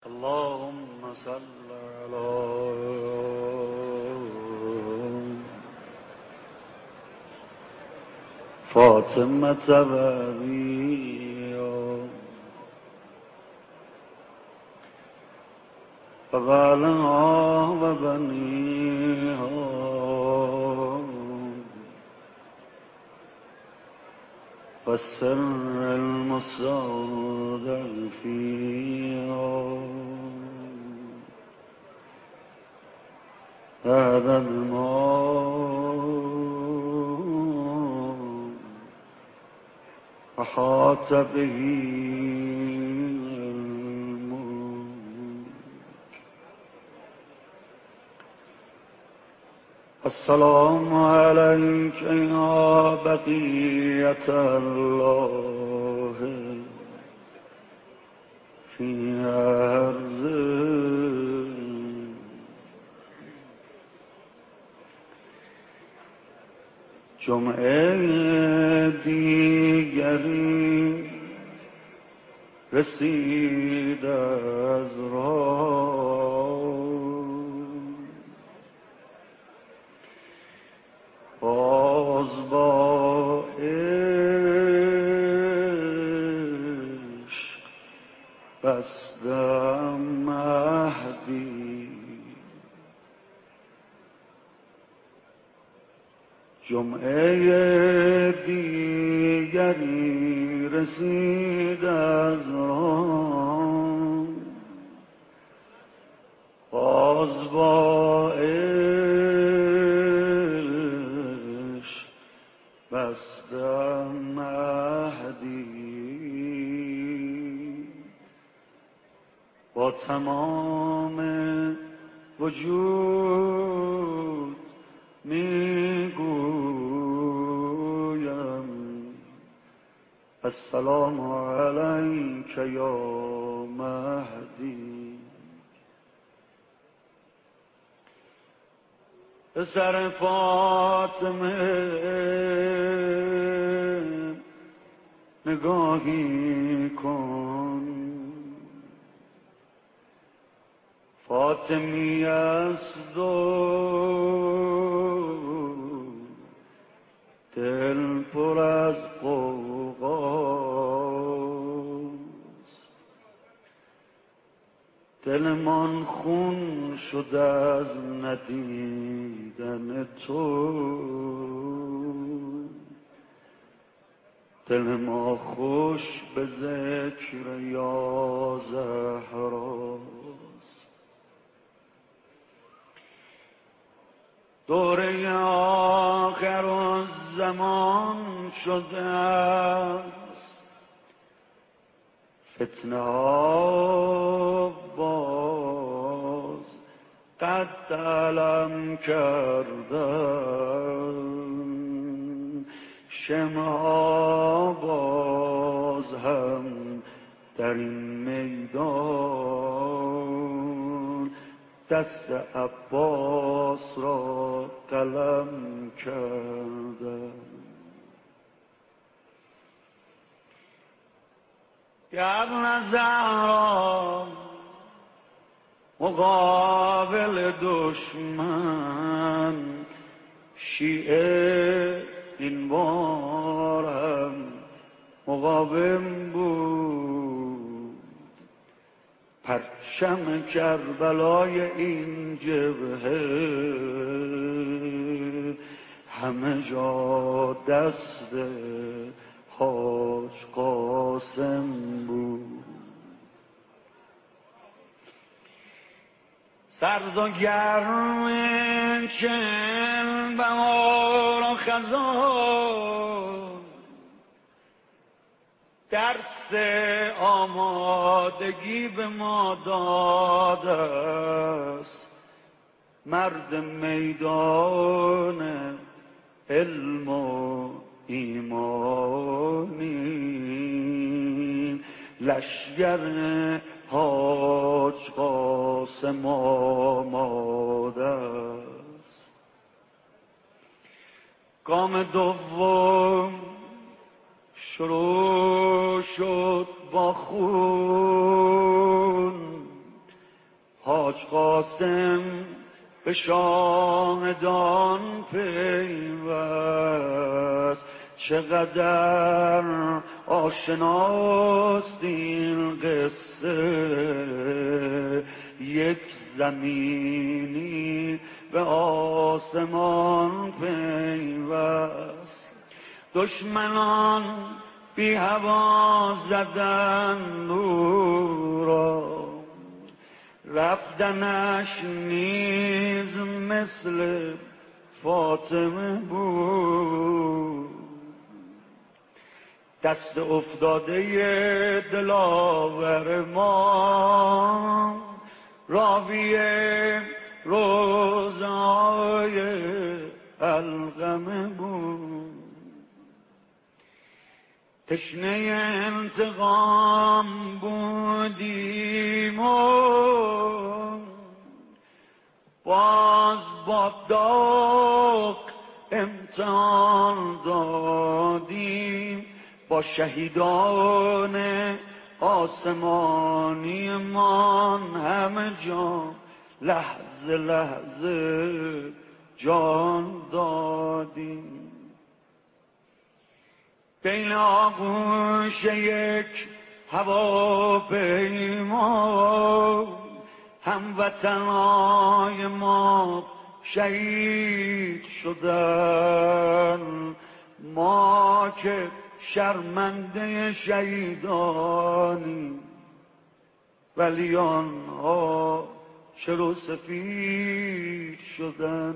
اللهم صل على فاطمة وأبيها وبعلها وبنيها والسر المستودع فيها هذا الماء أحاط به السلام عليك يا بقية الله في أرضه جمعه دیگری رسید از راه باز با عشق بستم مهدی جمعه دیگری رسید از راه باز با عشق بستم مهدی با تمام وجود میگویم السلام علیک یا مهدی. پسر فاطمه نگاهی کن، فاطمی است و دل پر از غوغاست، دلمان خون شد از ندیدن تو، دل ما خوش به ذکر یا زهراست. دوره آخر الزمان شده است، فتنه ها باز قد علم کردن، شمعها باز هم در این میدان دست عباس را قلم کردن. یا ابن زهرا مقابل دشمن شیعه این بار هم مقاوم بود، پرچم کربلای این جبهه همه جا دست حاج قاسم بود. سرد و گرم چل بهار و خزان درس آمادگی به ما داده است، مرد میدان علم و ایمانی، لشگر حاج قاسم آماده است. گام دوم شروع شد با خون، قاسم به شاهدان پیوست، چقدر آشناست این قصه. یک زمینی به آسمان پیوست، دشمنان بی هوا زدن او را، رفتنش نیز مثل فاطمه بود. دست افتاده دلاور ما، راوی روزهای علقمه بود. تشنه انتقام بودیم و باز با داغ امتحان دادیم، با شهیدان آسمانی من همه جا لحظه لحظه جان دادیم. بین آغوش یک هواپیما هموطنهای ما شهید شدن، ما که شرمنده شهیدانی، ولی آنها چرا سفید شدن.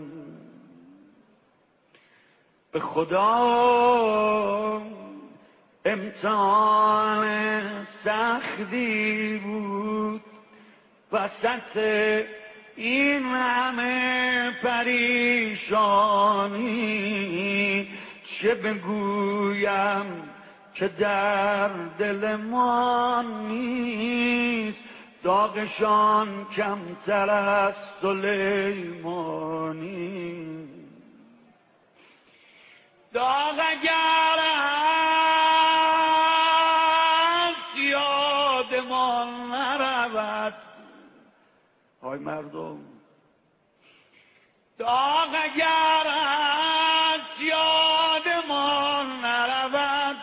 به خدا امتحان سختی بود، وسط این همه پریشانی چه بگویم که در دل ما نیست، داغشان کمتر از سلیمانی. داغ اگر هست یادمان نرود، های مردم، داغ اگر هست یادمان نرود،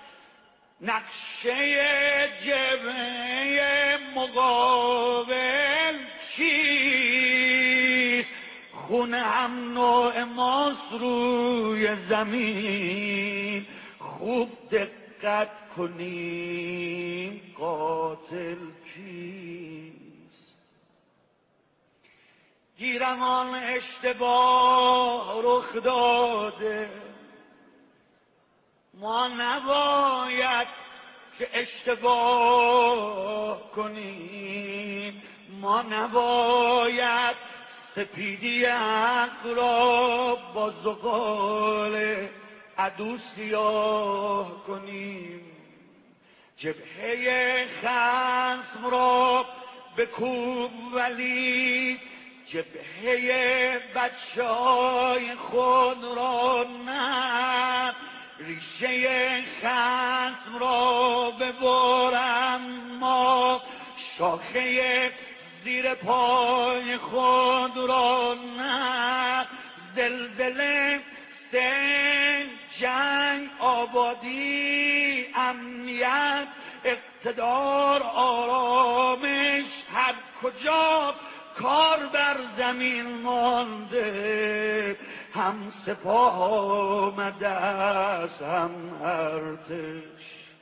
نقشه جبهه مقابل چیست؟ خون هم نوع ماست روی زمین، خوب دقت کنیم قاتل کیست. گیرمان اشتباه رخ داده، ما نباید که اشتباه کنیم، ما نباید سپیدی حق را با زغال عدو سیاه کنیم. جبهه خصم را بکوب ولی جبهه بچه‌های خود را نه، ریشه خصم را ببرم ما شاخه زیر پای خود را نه. زلزله، سیل، جنگ، آبادی، امنیت، اقتدار، آرامش، هر کجا کار بر زمین مانده، هم سپاه آمده است هم ارتش.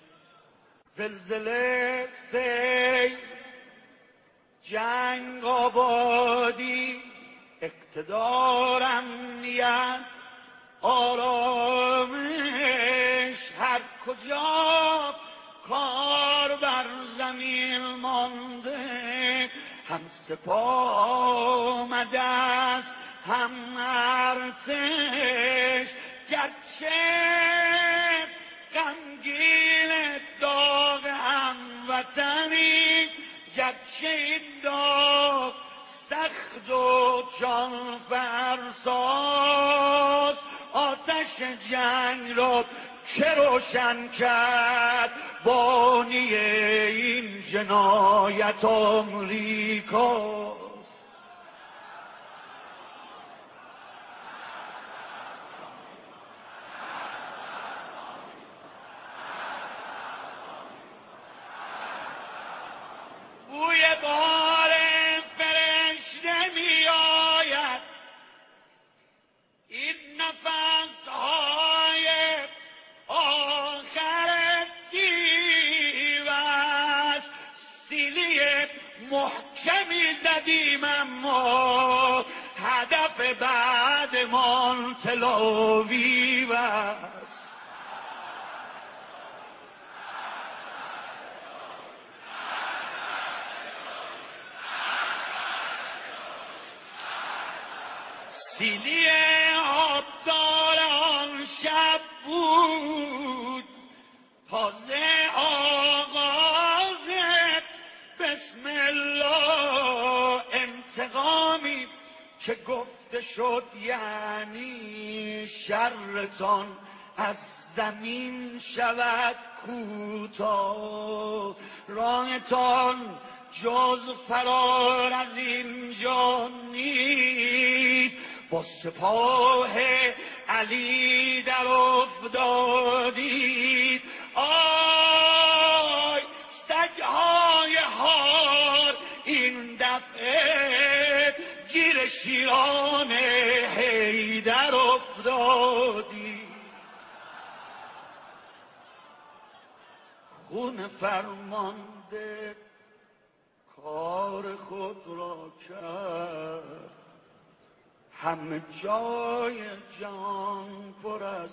زلزله، سیل، جنگ، آبادی، اقتدار، امنیت، آرامش، هر کجا کار بر زمین مانده، هم سپاه آمده است هم ارتش. گرچه غمگین داغ هموطنی، گرچه این داغ سخت و جان فرساست، آتش جنگ را که روشن کرد بانی این جنایت آمریکاست. محکمی زدیم اما هدف بعدمان تلاوی بس. سیلی آبدار آن شب بود تازه آغاز بسم الله، انتقامی که گفته شد یعنی شرتان از زمین شود کوتاه، راهتان جز فرار از اینجا نیست. با سپاه علی در افتادید آی سگهای هار، این دفعه گیر شیران حیدر افتادید. خون فرمانده کار خود را کرد، همه جای جان پر از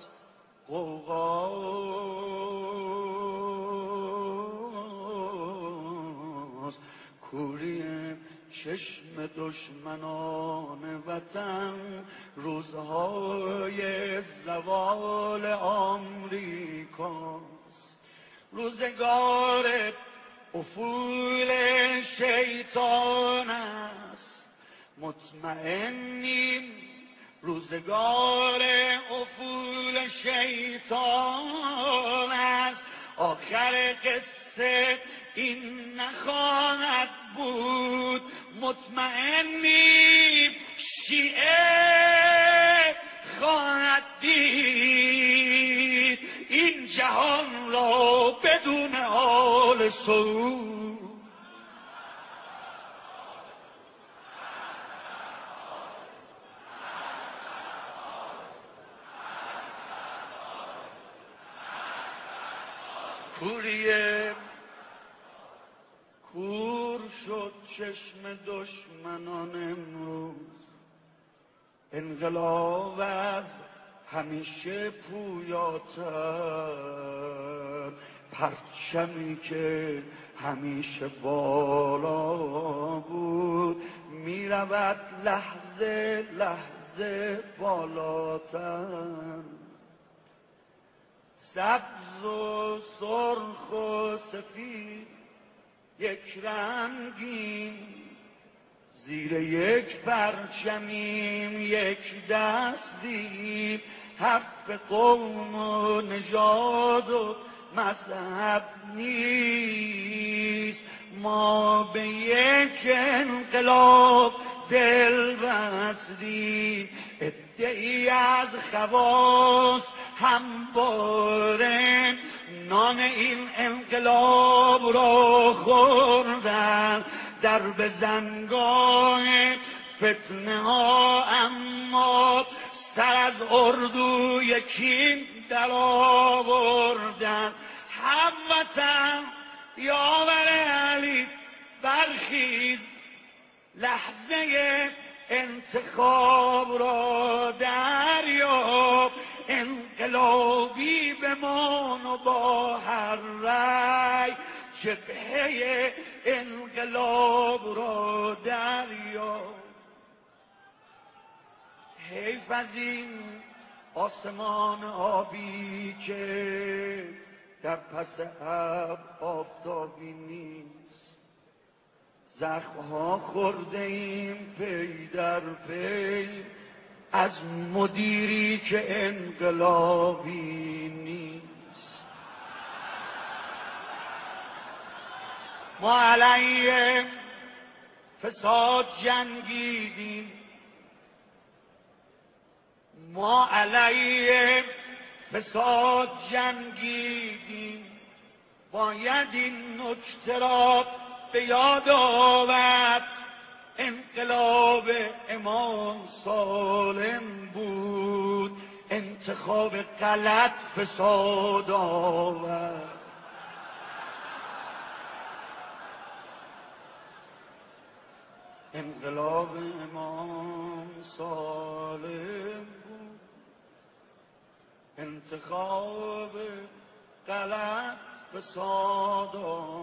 غوغاست. کوری چشم دشمنان وطن روزهای زوال آمریکاست. روزگار افول شیطان است، مطمئنیم روزگار افول شیطان است. آخر قصه این نخواهد بود، مطمئنیم شیعه خواهد دید این جهان را بدون آل سعود. کوریه کور شد چشم دشمنان امروز، انقلاب از همیشه پویاتر، پرچمی که همیشه بالا بود میرود لحظه لحظه بالاتر. سبز و سرخ و سفید یک رنگیم، زیر یک پرچمیم یک دستیم، حرف قوم و نژاد و مذهب نیست. ما به یک انقلاب دل بستیم، ادعی از خواص همواره نان این انقلاب را خوردن. در بزنگاه فتنه ها اما سر از اردو یکی در آوردن. هموطن یاور علی برخیز، لحظه انتخاب را دریاب. انقلابی بمان و با هر رای جبهه انقلاب را دریاب. حیف از این آسمان آبی که در پس ابر آفتابی نیست. زخمها خورده ایم پی در پی از مدیری که انقلابی نیست. ما علیه فساد جنگیدیم، ما علیه فساد جنگیدیم. باید این نکته را به یاد آورد، انقلاب امام سالم بود، انتخاب غلط فساد آورد. انقلاب امام سالم بود، انتخاب غلط فساد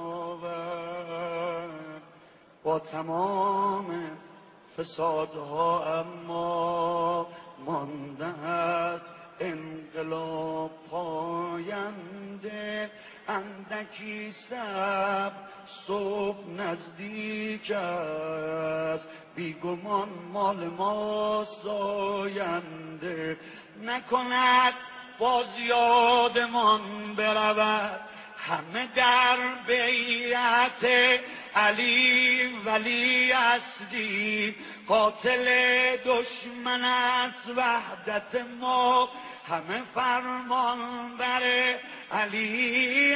آورد. با تمام فسادها اما مانده است انقلاب پاینده. اندکی صبر صبح نزدیک است، بیگمان مال ما آینده. نکند باز یادمان برود همه در بیعت علی ولی هستیم. قاتل دشمن است وحدت ما، همه فرمان بر علی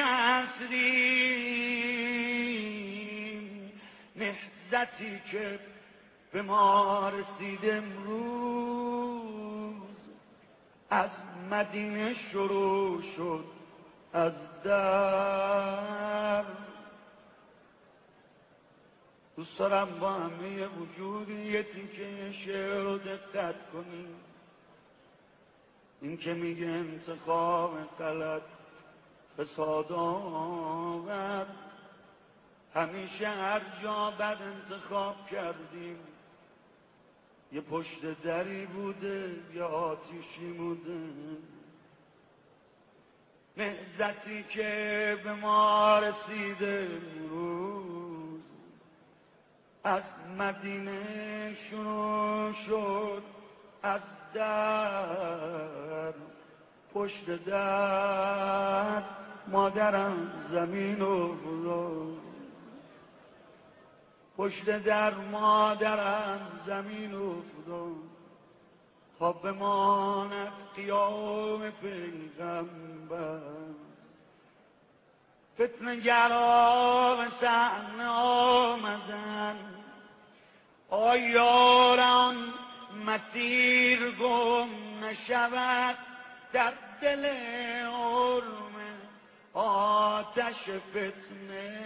هستیم. نهضتی که به ما رسید امروز، از مدینه شروع شد از در. دوست دارم با همه وجود یه تیکه شعر رو دقت کنیم. این که میگه انتخاب غلط فساد آورد، همیشه هر جا بد انتخاب کردیم یه پشت دری بوده یه آتیشی بوده. نهضتی که به ما رسیده امروز، از مدینه شروع شد از در. پشت در مادرم زمین افتاد، پشت در مادرم زمین افتاد، تا بماند قیام پیغمبر. فتنه‌گرا به صحنه آمدن، یاران مسیر گم نشود در دل حرم آتش فتنه.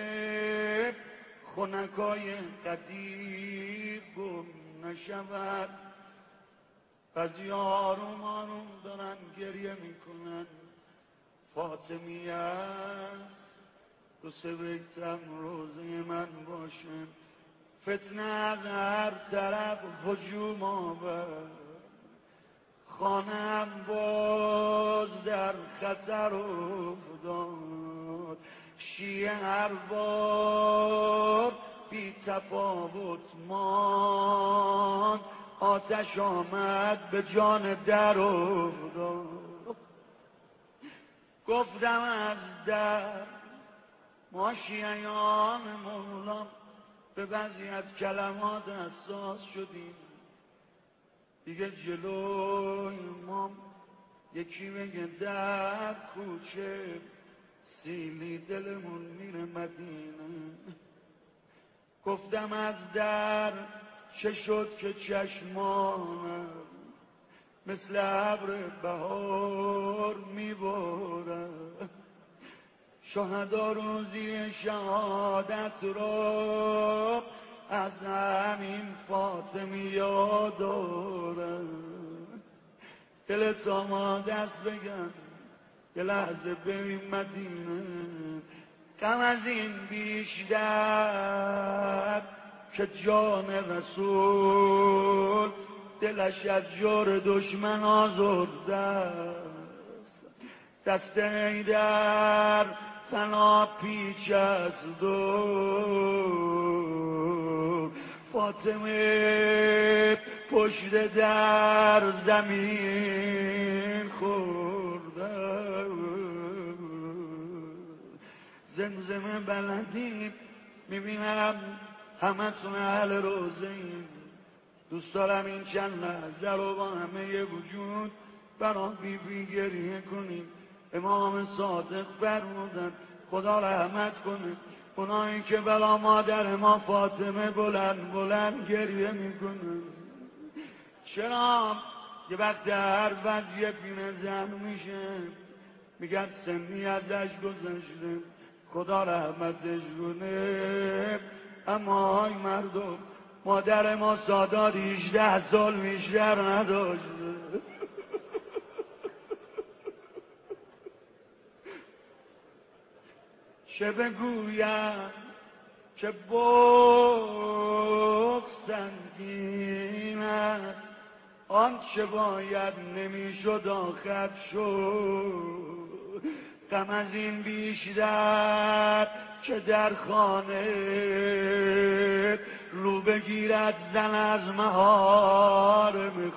خنکای قدیر گم نشود. بعضی آروم آروم دارن گریه میکنن، فاطمی است دو سه بیتم روزه من باشه. فتنه از هر طرف هجوم آورد، خانم باز در خطر افتاد. شیعه هر بار بی تفاوت ماند، آتش آمد به جان در افتاد. گفتم از در ما شیعیان مولا به بعضی از کلمات حساس شدیم. دیگه جلوی ما یکی بگه در کوچه سیلی دلمون میره مدینه. گفتم از در چه شد که چشمانم مثل ابر بهار میبارد. شهدا روزی شهادت را از همین فاطمی یاد دارم. دلت آماده است بگم یه لحظه بریم مدینه، غم از این بیشتر که جان رسول دلش از جور دشمن آزرده است. دست حیدر تنها پیچ است و فاطمه پشت در زمین خورده. زمزمه بلدیم میبینم همه تون اهل روزه ایم. دوست دارم این چند لحظه رو با همه وجود برای بی گریه کنیم. امام صادق فرمودن خدا رحمت کنه اونایی که بلا مادر ما فاطمه بلند بلند گریه میکنن. چرا یه وقت هر وضعیه پینه زن میشه میگن سنی ازش گذشته خدا رحمتش کنه. اما های مردم مادر ما سادات 18 سال بیشتر نداشت. چه بگویم که بغض سنگین است، آنچه باید نمیشد آخر شد. غم از این بیشتر که در خانه رو بگیرد زن از محارم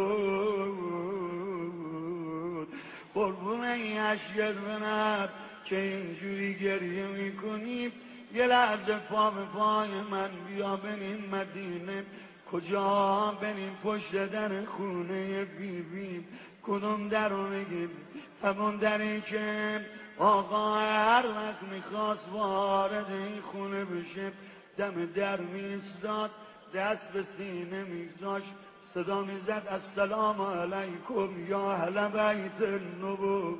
خود. قربون این اشکت بنر که اینجوری گریه میکنیم. یه لحظه پا به پای من بیا بریم مدینه. کجا بریم؟ پشت در خونه بیبیم. کدوم در رو بگیم؟ همون دری که آقا هر وقت میخواست وارد این خونه بشه دم در میستاد، دست به سینه میگذاشت، صدا میزد السلام علیکم یا اهل بیت النبوة.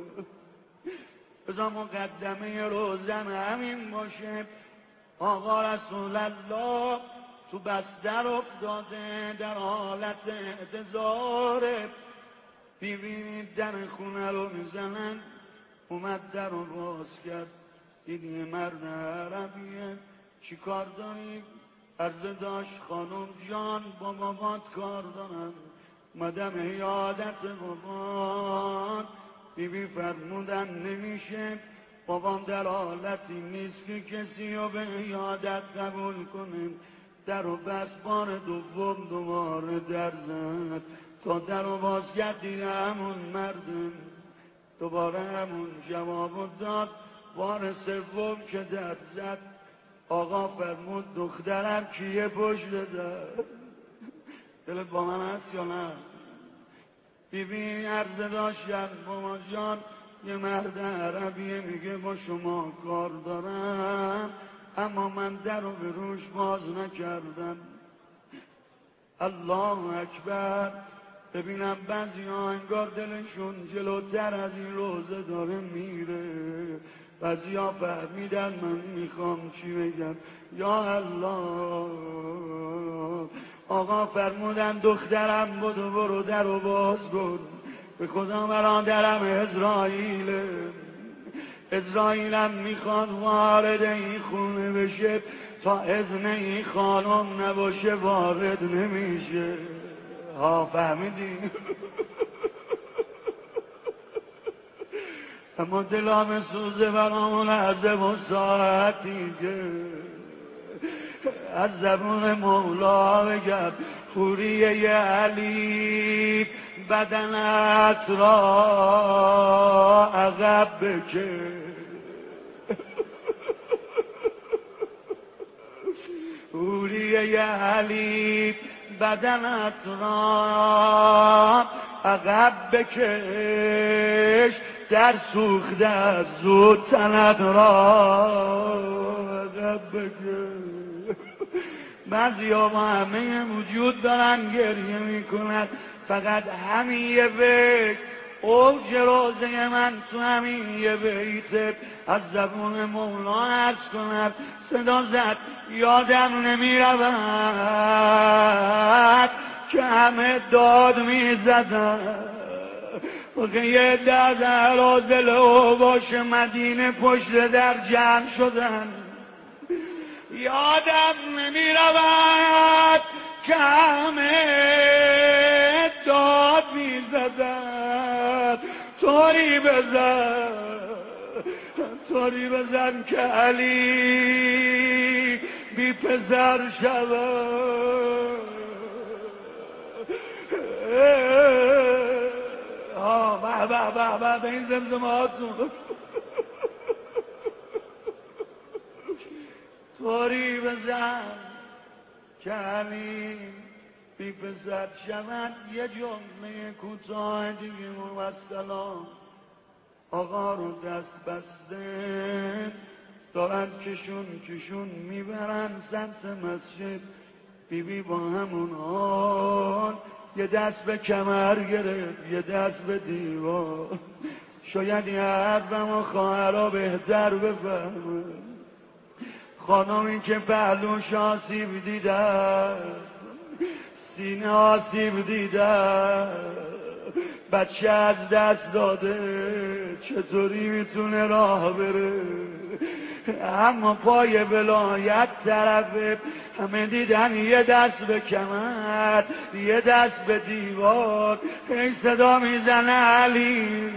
بذار مقدمه روزن همین باشه. آقا رسول الله تو بستر افتاده در حالت انتظاره. ببینید در خونه رو میزنن. اومد در رو باز کرد، دید یه مرد عربیه. چی کار داری؟ عرضه داشت خانم جان با بابات کار دارم، مدام عیادت بابات. بیبی فرمودن نمیشه، بابام در حالتی نیست که کسی رو به عیادت قبول کنه. در رو بس بار دوم دوباره در زد. تا در رو باز کرد دیده همون مردم، دوباره همون جواب داد. بار سوم که در زد آقا فرمود دخترم کیه پشت در؟ دلت با من هست یا نه؟ بیبی عرضه داشتن مامان جان یه مرد عربیه میگه با شما کار دارم، اما من در رو به روش باز نکردم. الله اکبر. ببینم بعضی ها انگار دلشون جلوتر از این روزه داره میره. بعضی ها فهمیدن من میخوام چی بگم. یا الله. آقا فرمودن دخترم بدو برو در رو باز کن. به خدا برادرم اسرائیله. اسرائیلم میخواد وارد این خونه بشه، تا اذن این خانم نباشه وارد نمیشه. ها فهمیدی؟ اما دلام سوزه برامون لحظه و ساعتی که از زبون مولا بگم خوریه علی بدنت را عقب بکش. خوریه علی بدنت را عقب بکش، در سوخته از زود تنت را عقب بکش. بعضی ها با همه وجود دارن گریه میکنن، فقط همین یه بیت اوج روزه من تو همین یه بیت از زبون مولا عرض کنم. صدا زد یادم نمیرود که همه داد میزدن. وقتی یه دست عرازل او باشه مدینه پشت در جمع شدن. یادم نمیرود که همه داد میزدن. طوری بزن که علی بی پسر شود. به این زمزمهاتون طوری بزن که علی بی پسر شود. یه جمله کوتاه دیگه موسلام. آقا رو دست بسته دارن کشون میبرن سمت مسجد. بیبی با همون حال یه دست به کمر گرفت یه دست به دیوار. شاید یه حرفم و خواهرها بهتر بفهمه. خانمی که پهلوش آسیب دیده است، سینه آسیب دیده، بچه از دست داده، چطوری میتونه راه بره؟ اما پای ولایت طرفه، همه دیدن یه دست به کمر، یه دست به دیوار، این صدا میزنه علی.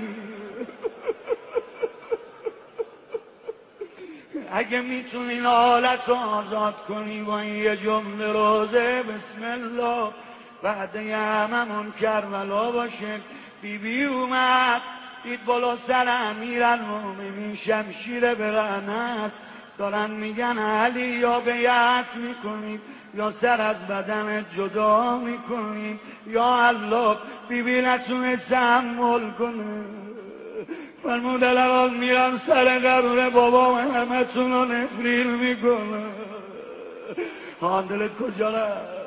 اگه میتونین حالت رو آزاد کنی با این یه جمله روزه بسم الله، وعده هممون کربلا باشه. بیبی اومد دید بالا سر امیرالمومنین شمشیر به رهنه، دارن میگن علی یا بیعت میکنیم یا سر از بدن جدا میکنیم. یا الله، بیبی نتونست تحمل کنه، فرمود الان میرم سر قبر بابام همتون رو نفرین میکنه. دلت کجا رفت؟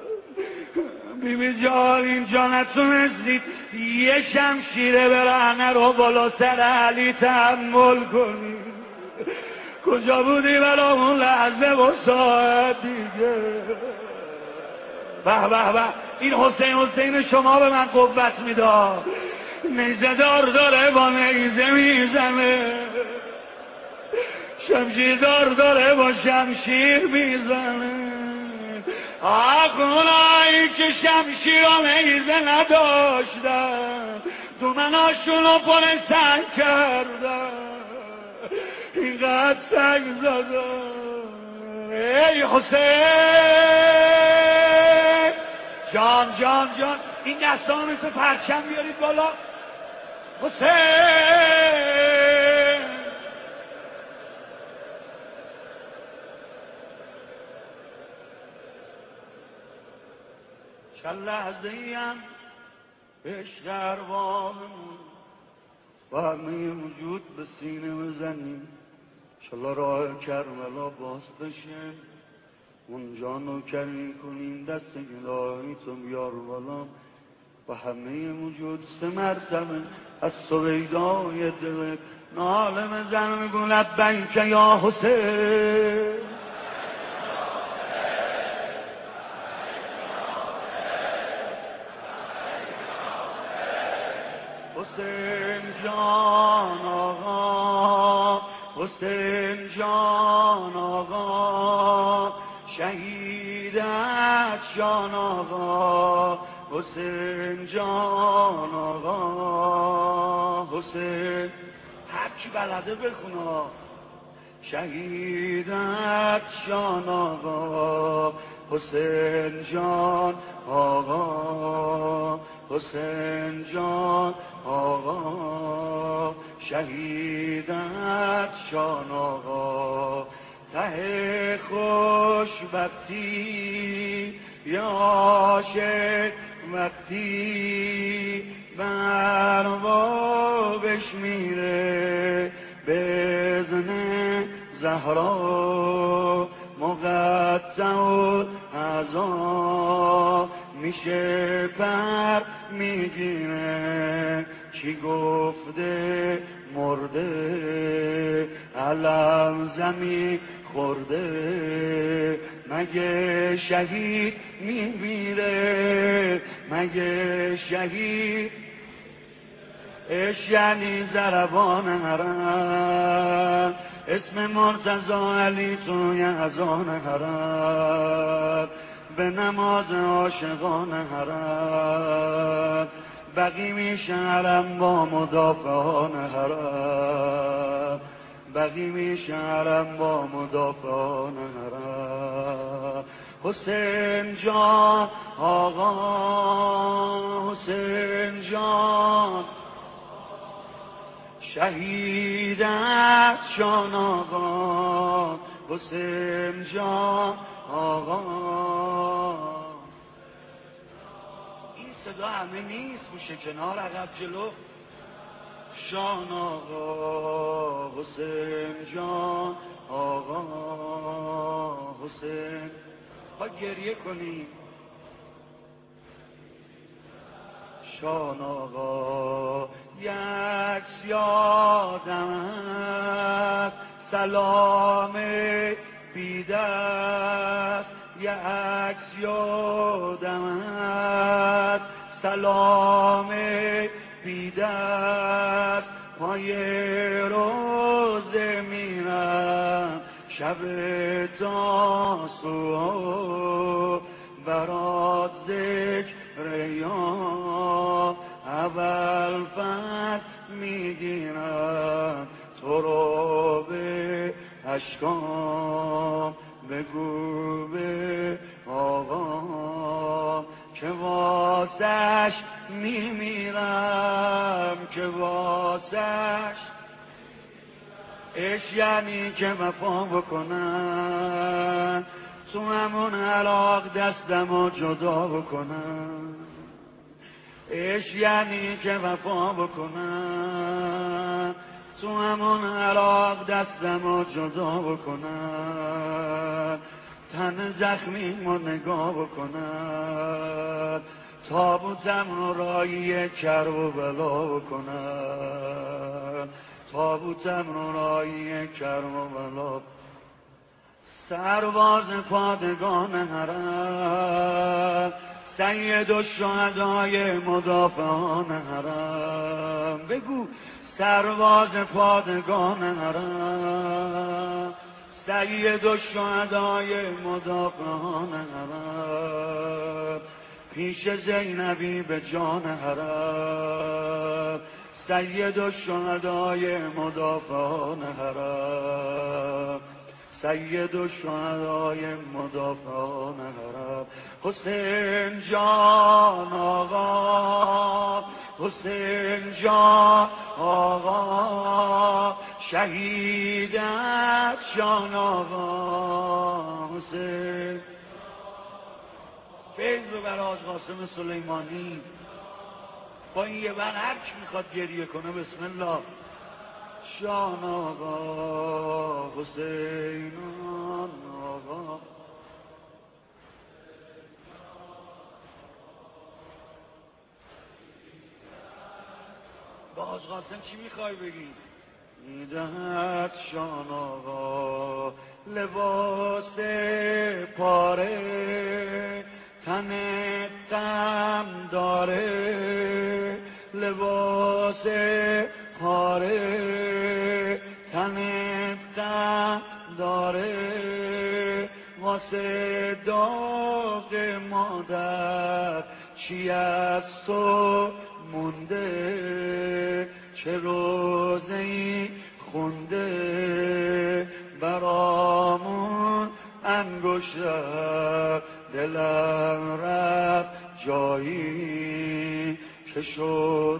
بیبی جان اینجا نتونستید یه شمشیر برهنه رو بالا سر علی تحمل کنی؟ کجا بودی برای اون لحظه و ساعت دیگه؟ به به به، این حسین شما به من قوت میداد. نیزه دار داره با نیزه میزنه، شمشیر دار داره با شمشیر میزنه. اونایی که شمشیر و نیزه نداشتن دومناشون رو پر سنگ کردن، اینقدر سنگ زدن. ای حسین جان جان جان، این دستان مثل پرچم بیارید بالا. حسین چند لحظه ایم عشق ارواحمون و همه وجود به سینه بزنیم، انشالله راه کربلا باز بشه، اونجا نوکری کنیم، دست الهی تو بیار بالا و همه وجود 3 مرتبه از سویدای دل ناله بزن، میگو لبیک یا حسین. حسین جان آقا، حسین جان آقا، شهیدت جان آقا، حسین جان آقا. حسین هر کی بلده بخونه. شهیدت جان آقا، حسین جان آقا، حسین جان آقا، شهیدت جان آقا. ته خوشبختی یا عاشق وقتی بروا بشمیره، به اذن زهرا مقطع اعضا میشه پر میگیره. کی گفته مرده علم زمین خورده؟ مگه شهید میمیره؟ مگه شهید؟ یعنی ضربان حرم، اسم مرتضی علی توی اذان حرم، به نماز عاشقان حرم، بقی میشه حرم با مدافعان حرم، بقی میشه حرم با مدافعان حرم. حسین جان آقا، حسین جان، شهیدت جان آقا، حسین جان آقا. این صدا همه نیست، گوشه کنار عقب جلو. جان آقا، حسین جان آقا، حسین. ها گریه کنیم. جان آقا یک یادم است، سلام بیدست یه عکس یادم است، سلام بیدست پای روزه میرم، شب تا صبح برات ذکر یا اول فصل میگیرم، تو رو به اشکام بگو به آقام که واسش میمیرم، که واسش عشق یعنی که وفا بکنن، تو همون عراق دستمو جدا بکنن. عشق یعنی که وفا بکنن، تو همون عراق دستمو جدا بکنن، تن زخمیمو نگاه بکنن، تابوتم رو رایی کرب و بلا بکنن، تابوتم رو رایی کرب و بلا. سرباز پادگان حرم، سید الشهدای مدافعان حرم، بگو سرباز پادگان حرم، سید الشهدای مدافعان حرم، پیش زینبی به جان حرم، سید الشهدای مدافعان حرم، سید الشهدای مدافعان حرم. حسین جان آقا، حسین جان آقا، شهیدت جان آقا، حسین فیض ببر حاج قاسم سلیمانی. با این یه بند هر کی میخواد گریه کنه بسم الله. جان آقا، حسین آقا، با حاج قاسم چی میخوای بگی؟ میدهد جان آقا لباس پاره، تنت غم داره، لباس پاره تنت غم داره، واسه داغ مادر چی از تو مونده، چه روزه‌ای خونده برامون انگشتر، دلم رفت جایی که شد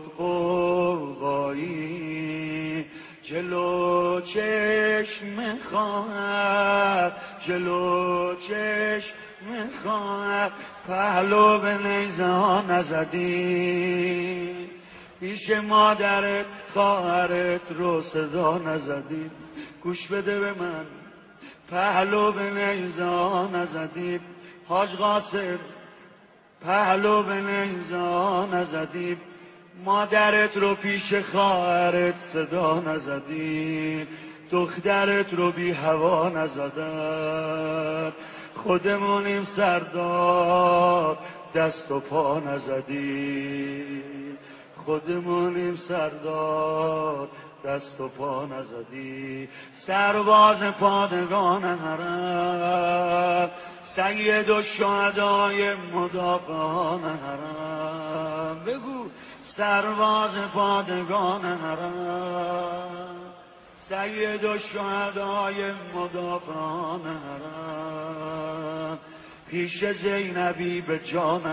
قوقایی، جلو چشم خواهد، جلو چشم خواهد، پهلو به نیزه ها نزدی، پیش مادرت خواهرت رو صدا نزدی. گوش بده به من، پهلو به نیزه ها نزدی حاج قاسم، پهلو به نیزه ها نزدی، مادرت رو پیش خواهرت صدا نزدی، دخترت رو بی هوا نزدن، خودمونیم سردار دست و پا نزدی، خودمونیم سردار دست و پا نزدی. سرباز پادگان حرم، سید الشهدای مدافعان حرم، بگو سرباز پادگان حرم، سید الشهدای مدافعان حرم، پیش زینبی به جان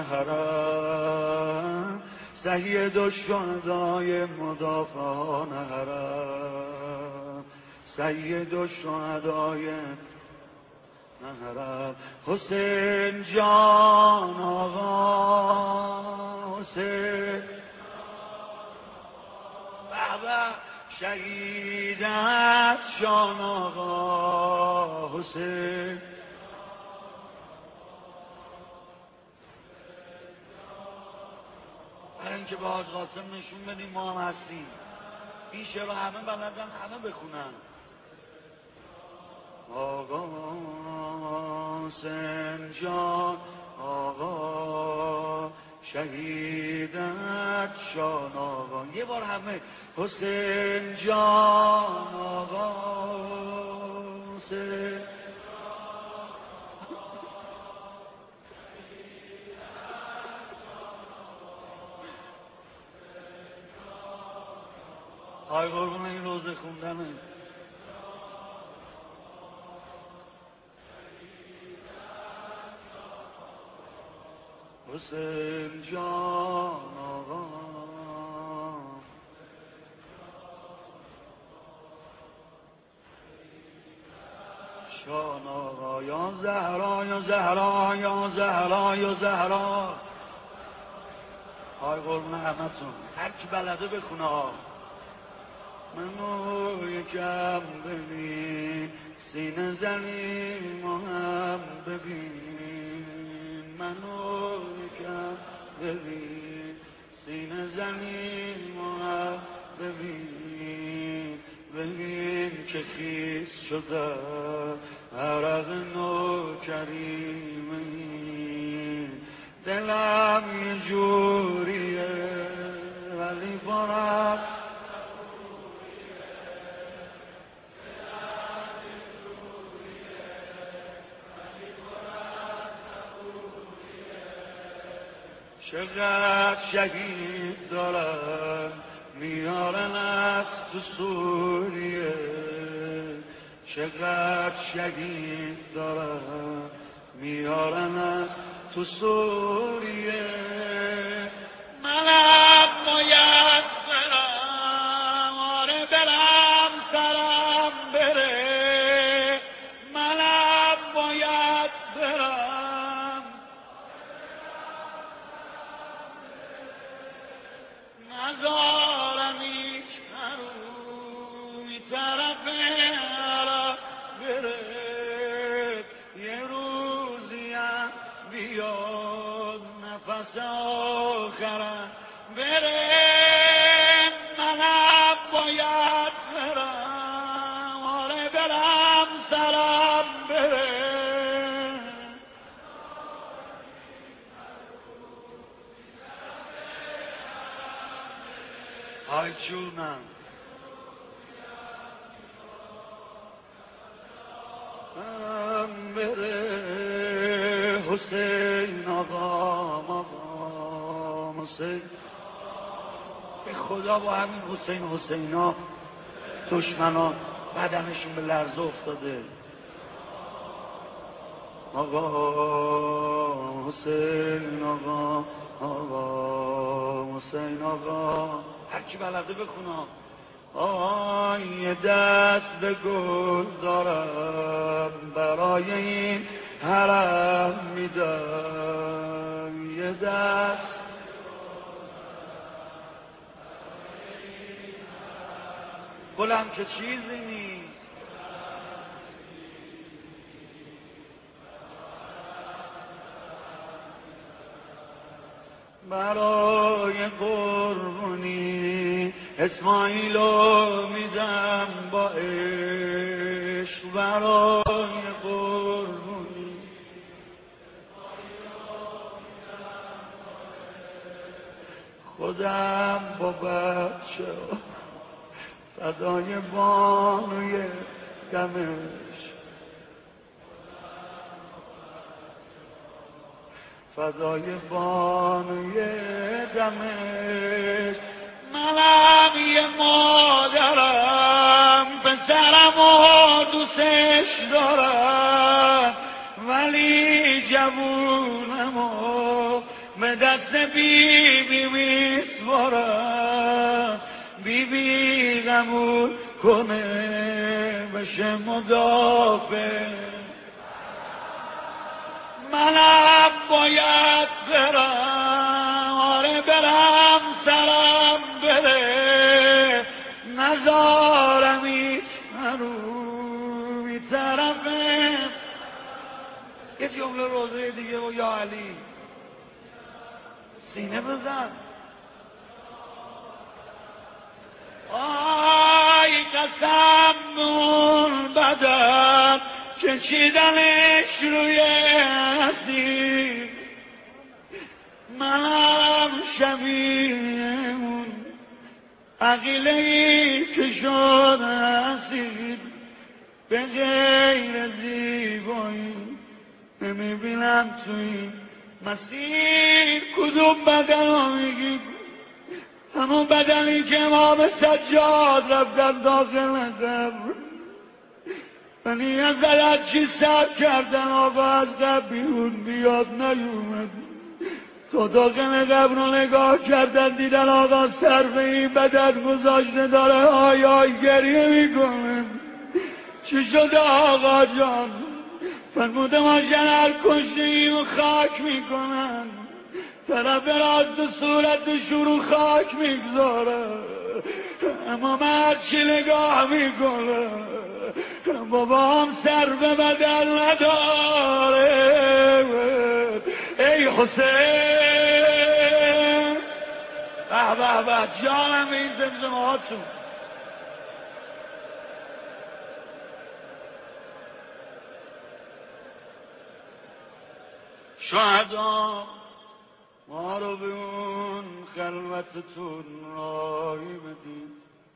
حرم، سید الشهدای مدافعان حرم، سید الشهدای حرم. حسین جان آقا، حسین بابا شهیدت جان آقا، حسین برای اینکه به حاج قاسم نشون بدیم ما هم هستیم. این شعر رو همه بلدن، همه بخونن. آقا حسین جان آقا شهیدت شان آقا. یه بار همه حسین جان آقا حسین آی قربون این روزه خوندنت. حسین جان آقا شان آقا یا زهرا یا زهرا یا زهرا یا زهرا. آی قربون همتون هر کی بلده بخونه ها. منو یکم ببین سینه زنی ما هم ببین. منو یکم ببین سینه زنی ما هم ببین. ببین که خیس شده عرق نوکریمه. دلم یه جوریه ولی پرست چقدر شهید دارن میارن از تو سوریه. چقدر شهید دارن میارن از تو سوریه. منم باید برم آره برم سرم بره. منم باید برم نزارم هیچ بی طرف عرب بره. یه روزیم بیاد نفس آخرم بره. منم باید برم آره برم سرم بره. آی جونم برم بره. حسین آقا آقا حسین به خدا با همین حسینا دشمنا بدنشون به لرزه افتاده. آقا حسین آقا آقا حسین آقا هر کی بلده بخونه. آی یه دست گل دارم برای این حرم میدم. یه دست گلم که چیزی نیست برای قربونی اسماعیلو میدم با عشق. برای قربونی خودم با بچه فدای بانوی دمش. فدای بانوی دمش. منم یه مادرم پسرم و دوستش دارم ولی جوونم و به دست بیبی میسپارم. بیبی قبول کنه بشه مدافع. منم باید برم آره برم سرم بره. نزارم هیچ رو بی طرفه. یه جمله روزه دیگه و یا علی سینه بزن. آی قسم نون بدن کشیدنش روی اسیر، منم شبیه اون عقیله‌ای که شد اسیر. به غیر زیبایی نمیبینم تو این مسیر کدوم بدن رو میگی، همون بدنی که امام سجاد رفتن داخل قبر، یعنی از چی سر کردن آقا از قبر بیرون بیاد نیومد، تا داخل قبر رو نگاه کردن دیدن آقا سر به این بدن گذاشته داره آی آی گریه میکنه. چی شده آقا جان؟ فرموده ما جنر کشتیم و خاک میکنن، طرف راست صورتشون رو خاک میگذاره، اما من چی نگاه میکنه بابا هم سر به بدن نداره. ای حسین به به به جانم این زمزمه هاتون. شهدا ما رو به اون خلوتتون راهی بدید،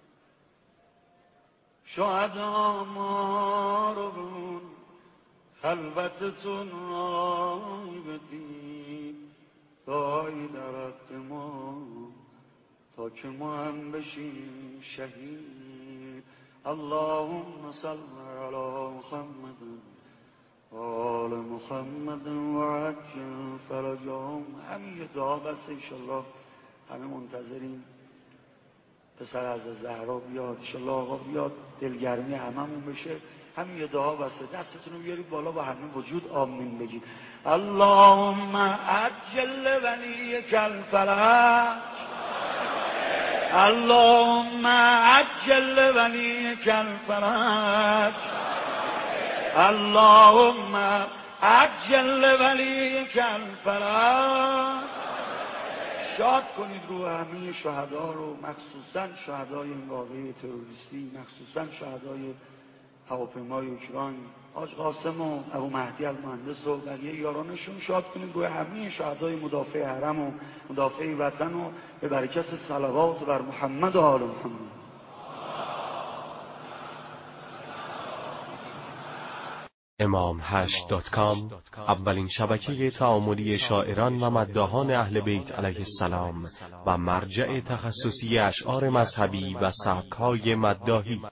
شهدا ما رو به اون خلوتتون راهی بدید، دایی در حق ما تا که ما هم بشیم شهید. اللهم صل علی محمد آل محمد و عجل فرجهم. همین یه دعا بس انشالله همه منتظریم پسر از زهرا بیاد، انشالله آقا بیاد دلگرمی هممون بشه. همین یه دعا بسه، دستتون رو بیارید بالا با همه وجود آمین بگید. اللهم عجل ولیک الفرج، اللهم عجل ولیک الفرج، اللهم عجل ولیک الفرج. شاد کنید روح همه شهدا رو، مخصوصا شهدای این واقعه تروریستی، مخصوصا شهدای هواپیمای اوکراین، حاج قاسم و ابو مهدی المهندس و بقیه یارانشون. شاد کنید روح همه شهدای مدافع حرم و مدافع وطن و به برکت صلوات بر محمد و آل محمد. imam8.com اولین شبکه تعاملی شاعران و مداحان اهل بیت علیه السلام و مرجع تخصصی اشعار مذهبی و سبک‌های مداحی